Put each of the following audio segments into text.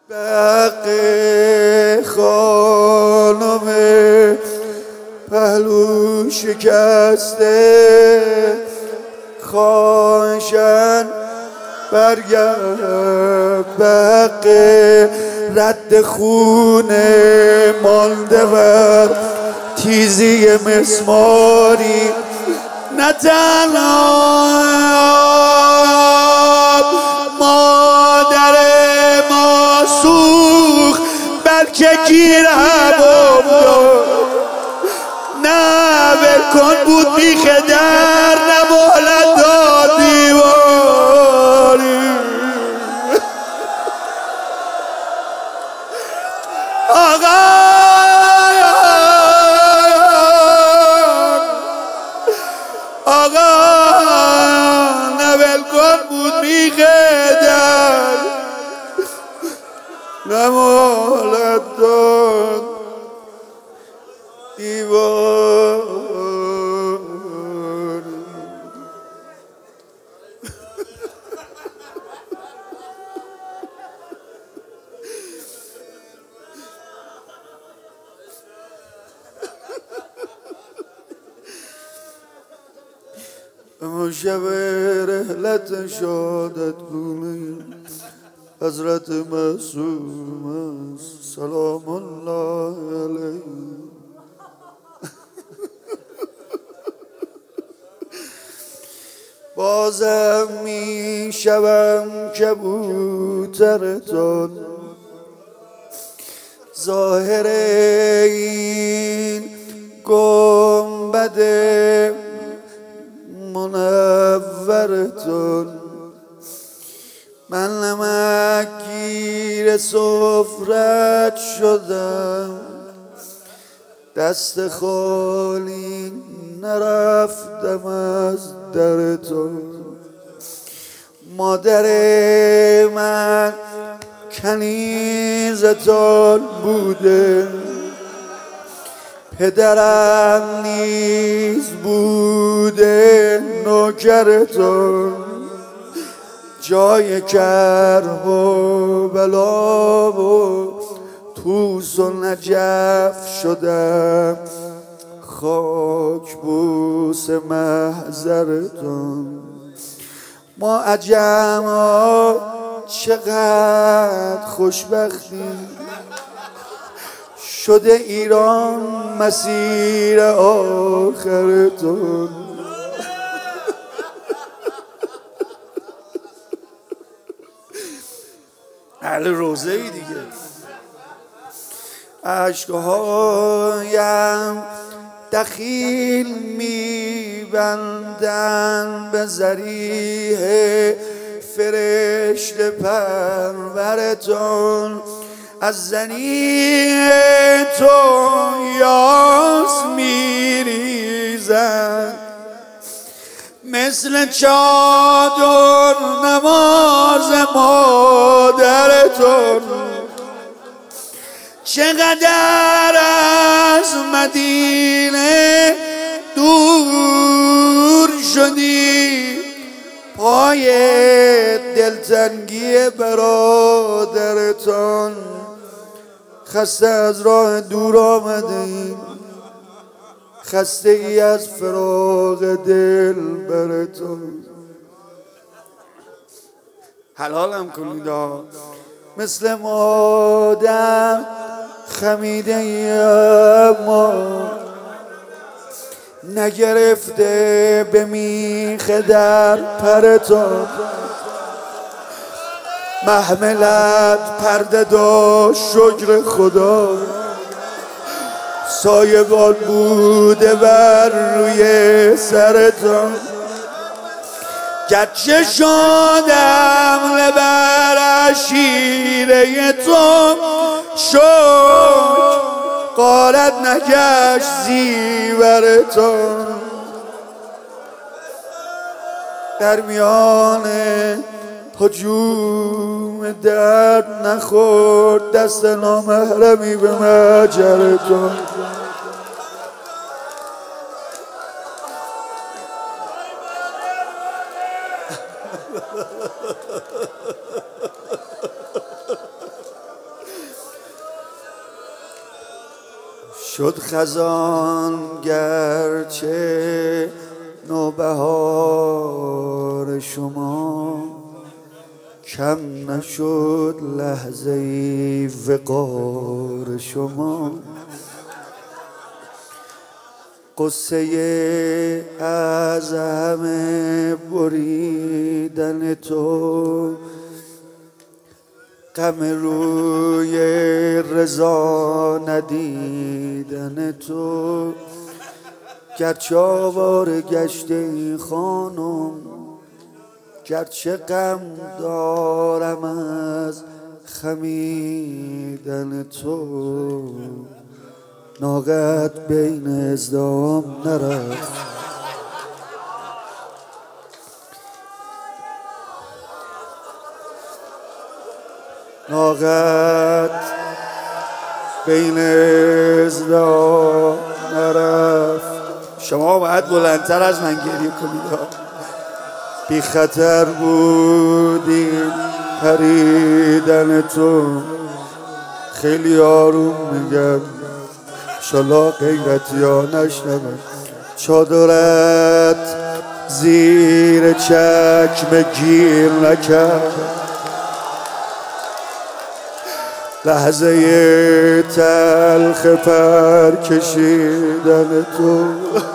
بق خانم پهلو شکسته، خواهشن برگرد. بق رد خونه مانده بر تیزی مسماری، نه تنها مادر ما سوخت بلکه گیر هم افتاد. نه ولکن بود بیخ در، نه مهلت داد دیواری. آقا نه ولکن بود بیخ در، نه مهلت داد دیوار. اما شب رحلت شادت گونه حضرت معصوم است، سلام الله علیه. بازم می شوم کبوترتان، ظاهر این گنبد منورتون. من نمکگیر سفرت شدم، دست خالی نرفتم از درتون. مادر من کنیزتان بوده، پدرم نیز بوده نوکرتون. جای کرب و بلا و توس و نجف شدم، خاک بوس محضرتون. ما عجم ها چقدر خوشبختیم، شده ایران مسیر آخرتون. اهل روزه ای دیگه. عشقهایم دخیل میبندن به ذریح فرشته پرورتون. از زنی تو یاس میریزن، مثل چادر نماز مادرتون. چقدر از مدینه دور شدی، پای دلتنگی برادرتون. خسته از راه دور آمدیم، خسته ای از فراق دل برتون. حلالم کنید مثل مادم خمیده ای، اما نگرفته به میخ در پرتون. محملت پرده داشت شکر خدا، سایبان بوده بر روی سرتون. گرچه شدم لبر عشیره تو، شکر غارت نگشت زیورتون. در میان هجوم درد نخورد دست نامحرمی به مجرتون. شد خزان گرچه نوبهار شما، کم نشد لحظه ای وقار شما. قصه از همه بریدن تو، غم روی رضا ندیدن تو. گرچه آواره گشته این خانم، گرچه غم دارم از خمیدن تو، ناقت بین ازدام نرفت. ناقت بین ازدام نرفت. شما باید بلندتر از من گریه کنید. بی خطر بودیم پریدن تو، خیلی آروم میگم انشالله غیرتی ها نشنون. چادرت زیر چکمه گیر نکرد، لحظه تلخ پر کشیدن تو.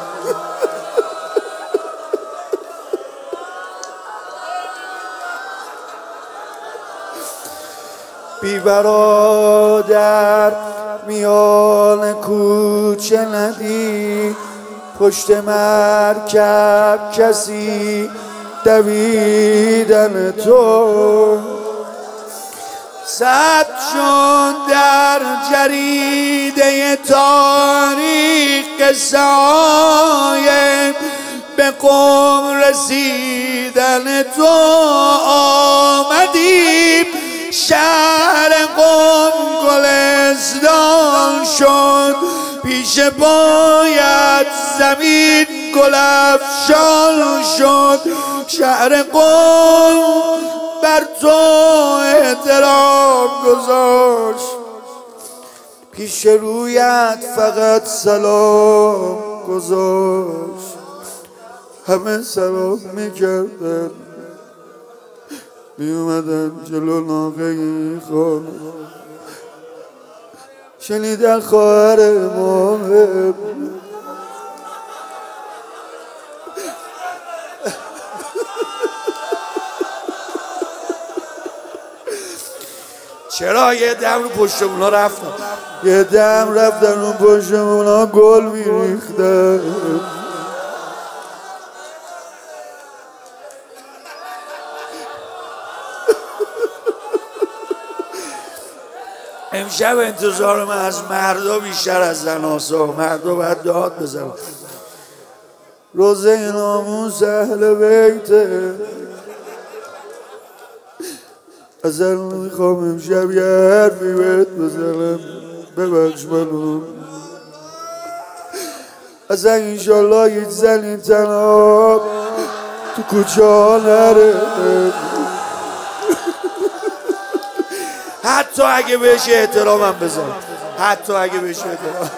بی برادر میان کوچه ندید، پشت مرکب کسی دویدن تو. ثبت شد در جریده تاریخ قصه‌های به قم رسیدن تو. آمدیم شهر قم گلستان شد، پیش پایت زمین گل افشان شد. شهر قم بر تو احترام گذاشت، پیش رویت فقط سلام گذاشت. همه سلام میکردن، میومدن جلو ناقه این خانه، شنیدن خواهر ماهم چرا یه دم رو پشتمونا رفتن، یه دم رفتن رو پشتمونا گل میریختن. امشب انتظار من از مردا بیشتر از زناسا. مردا باید داد بزنن. روزه ناموس اهل بیته، ازل میخوام امشب یه حرفی بهت بزنم، ببخش منو. اصلا انشالله هیچ زنی تنها تو کوچه ها نره، حتی اگه بهش احترامم بذارم، حتی اگه بهش احترام.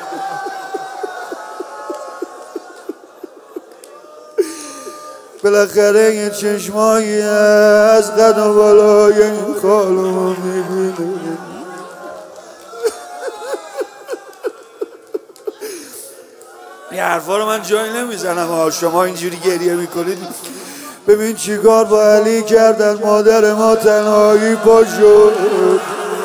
بالاخره یه چشمایی از قد و بالای این خالو میبینه. این حرفا رو من جایی نمیزنم، شما اینجوری گریه میکنید. ببین چیکار با علی کردن، مادر ما تنهایی پا شد.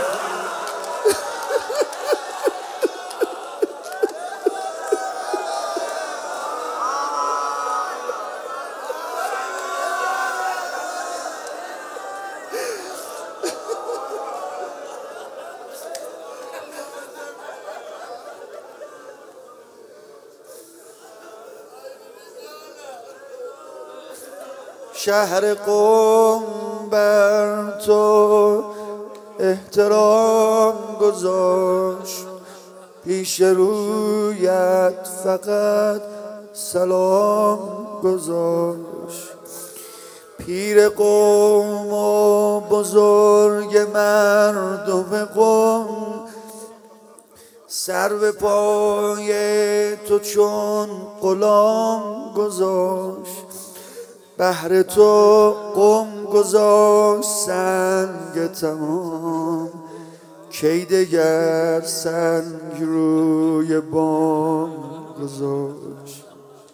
شهر قم بر تو احترام گذاشت، پیش رویت فقط سلام گذاشت. پیر قوم و بزرگ مردم قوم سر به پای تو چون غلام گذاشت، بهر تو قم گذاشت سنگ تمام، کی دگر سنگ روی بام گذاشت.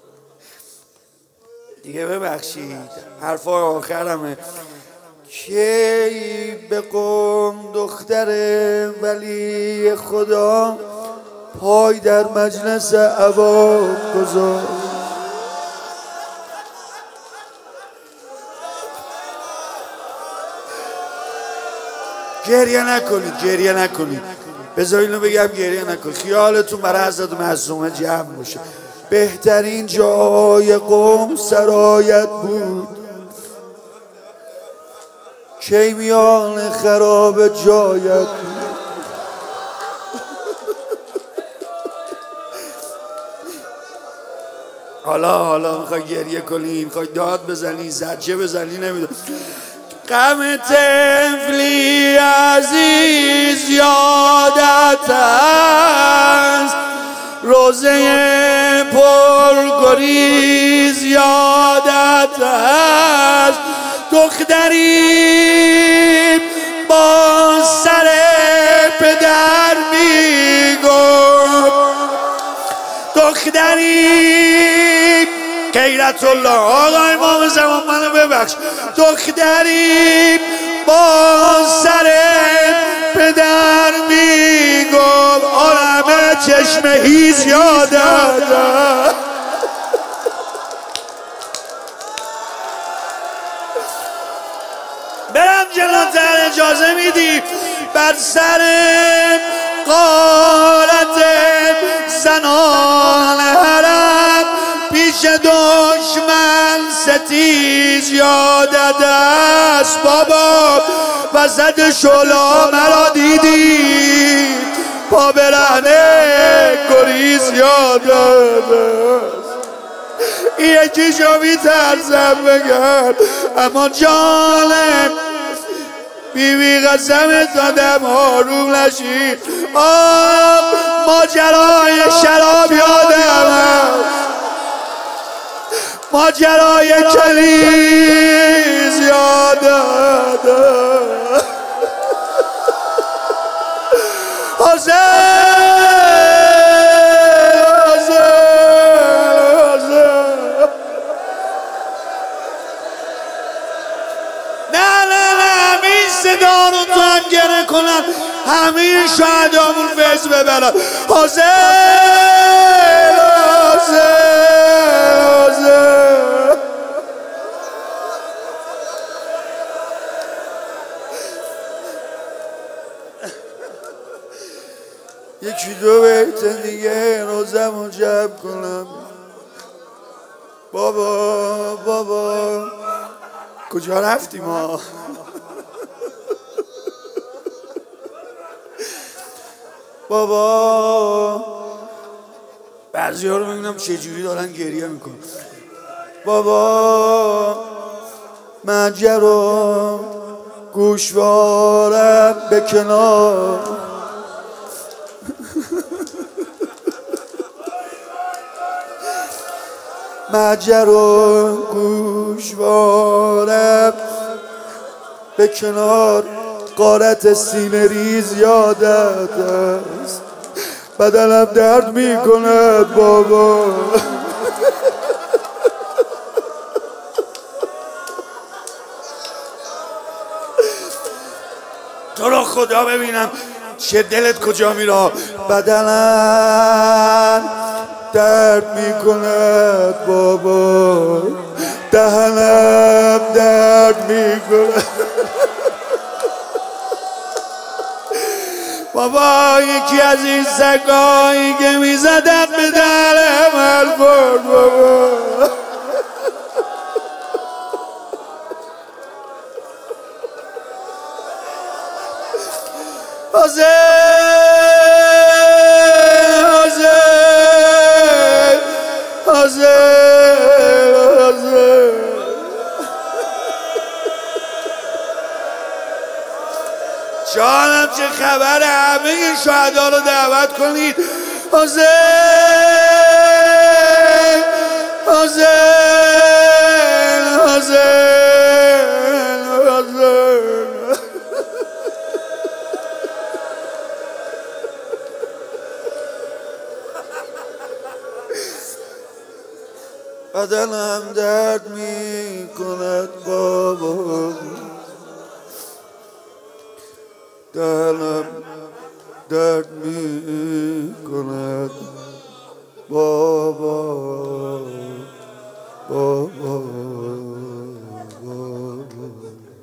دیگه ببخشید حرفای آخرمه. کی به قم دختر ولی خدا پای در مجلس عبا گذاشت. گریه نکنید، گریه نکنید، بذار اینو بگم، گریه نکنید. خیالتون برای حضرت معصومه جمع باشه. بهترین جای قم سرایت بود، کی میان خراب جایت بود. حالا میخوای گریه کنی، میخوای داد بزنی، زجه بزنی، نمیدونم. غم طفلی عزیز یادت است، روزه پرگریز یادت است، دختری با سر پدر میگفت، دختری غیرت الله آقای امام زمان منو ببخش، دختری با سر پدر میگفت عالم چشم هیز یادت. برم جلوتر اجازه میدی؟ بر سر غارت زنان حرم پیش دشمن ستیز یادت است بابا، وسط شلا مرا دیدی پا برهنه گریز یادت است. یکی شو میترسم بگم اما جانم بیبی قسمت دادم آروم نشی. ماجرای شراب یادم است، ماجرای کلیز یادت است. صدا رو تو هم گره کنن، همه شهدامون فیض ببرن. حسین یکی دو بیت دیگه روزم رو جمع کنم. بابا کجا رفتیم ما؟ بابا بعضی ها رو میبینم چجوری دارن گریه میکنن. بابا مجر و گوشوارم به کنار، مجر و گوشوارم به کنار، غارت سینه ریز یادت است، بدنم درد میکند بابا. تو رو خدا ببینم چه دلت کجا میره. بدنم درد میکند بابا، دهنم درد میکند بابا. یکی از این سگایی که میزدن به دهنم حل برد بابا. جانم چه خبر؟ همه شهدا رو دعوت کنید. حسین حسین حسین حسین. بدنم درد می کند بابا، دلم درد می کند بابا بابا بابا.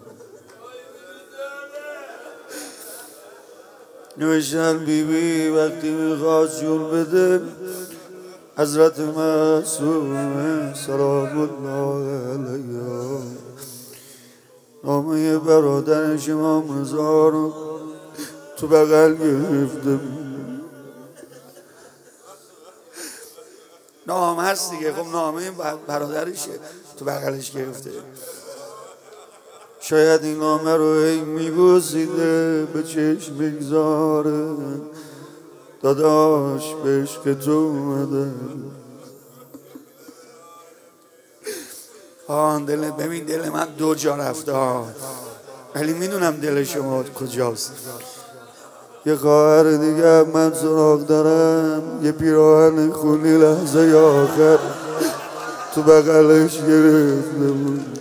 نوشتن بیبی وقتی میخواست جون بده حضرت معصومه سلام الله علیه نامه برادرش امام رضا رو تو بغل گرفته. نامه هست دیگه، خب نامه برادرشه تو بغلش گرفته. شاید این نامه رو ای میبوسیده به چشم بگذاره داداش به عشق تو اومده. دل ببین دل من دو جا رفته ها، ولی میدونم دل شما کجاست. یه خواهر دیگه من سراغ دارم، یه پیراهن خونی لحظه آخر تو بغلش گرفته بود.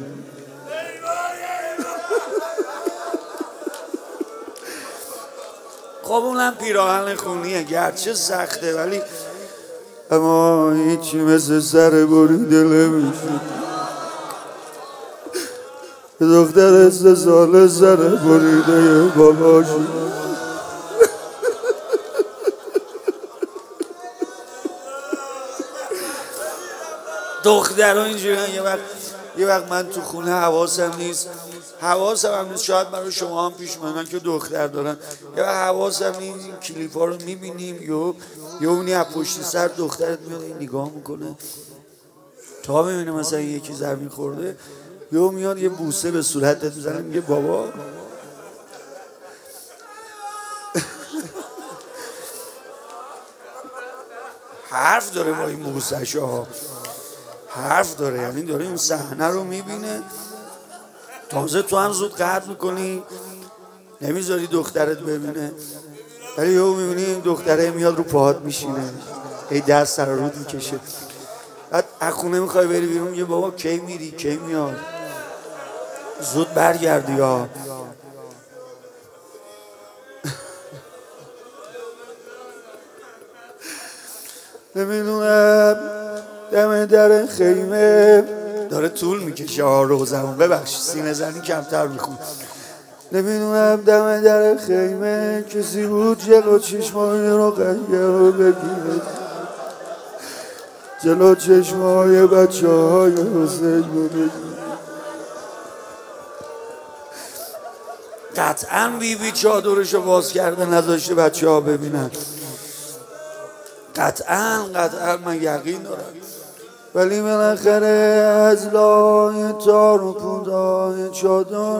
خب اونم پیراهن خونیه گرچه سخته، ولی اما هیچی مثل سر بریده نمیشه. دختر 3 ساله سر بریده باباشی. دخترها اینجوری یه وقت من تو خونه حواسم نیست شاید برای شما هم پیش من که دختر دارن، یه وقت حواسم نیست این کلیپ ها رو میبینیم یه اونی از پشت سر دخترت میاد نگاه میکنه تا میبینه مثلا یکی زمین خورده، یه میاد یه بوسه به صورتت میزنه میگه بابا. حرف داره با این بوسش ها، حرف داره، یعنی داره این صحنه رو میبینه. تازه تو هم زود قطع میکنی نمیذاری دخترت ببینه، ولی یهو میبینی این دختره میاد رو پاهات میشینه ای دست سر رود میکشه. بعد از خونه میخوای بری بیرون میگه بابا کی میری کی میاد زود برگردی یا نمیدونم. دم در خیمه داره طول میکشه روزمون، ببخشید سینه زنی کمتر میخون. نمیدونم دم در خیمه کسی بود جلو چشمای رو قیه بگیره، جلو چشمای بچه های حسین رو بگیره. قطعا بیبی چادرشو باز کرده نذاشته بچه ها ببینن، قطعا من یقین دارم. ولی بالاخره از لای تار و پودای چادر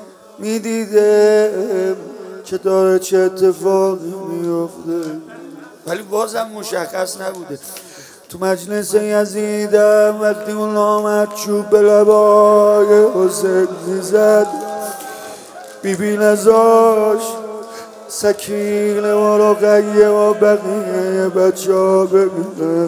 میدیده که داره چه اتفاقی میفته، ولی بازم مشخص نبوده. تو مجلس یزیدم وقتی اون آمد چوب به لبای حسین میزد، بیبی نزاش سکینه و رقیه و بقیه بچه ها ببینن.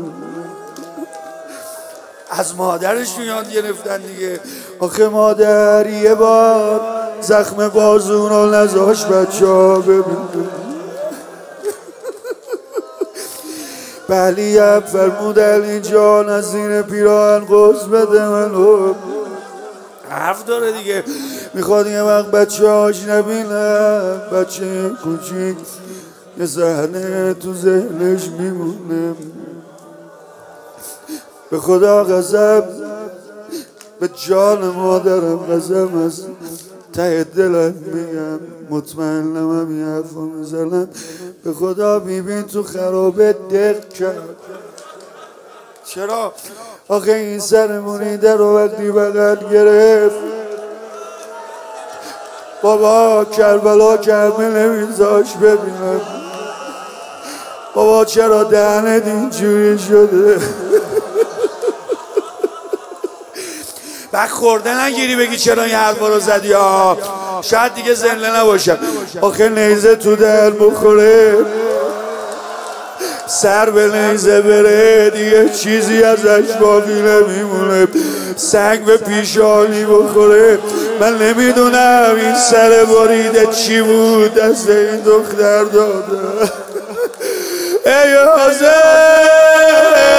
از مادرشون یاد گرفتن دیگه. آخه مادر یه بار زخم بازون رو نزاش بچه ها ببینن. بلی فرمود علی جان از زیر پیراهن قوز بده منو. حرف داره دیگه، میخواد یه وقت بچه هاش نبینن، بچه کوچیک یه صحنه تو ذهنش میمونه. به خدا قسم به جان مادرم قسم از ته دلم میگم، مطمئنم هم یه حرف میزنم، به خدا بیبی تو خرابه دق کرد. چرا؟ آخه این سر مونیده رو وقتی بغل گرفت بابا کربلا کرمه نمیذاش ببینم. بابا چرا دهنت اینجوری شده؟ بعد خورده نگیری بگی چرا این حرفا رو زدی ها. شاید دیگه زنده نباشم. آخه نیزه تو دهن بخوره سر به نیزه بره دیگه چیزی ازش باقی نمیمونه. سنگ به پیشانی بخوره. من نمیدونم این سر بریده چی بود دست این دختر داده. ای حاضر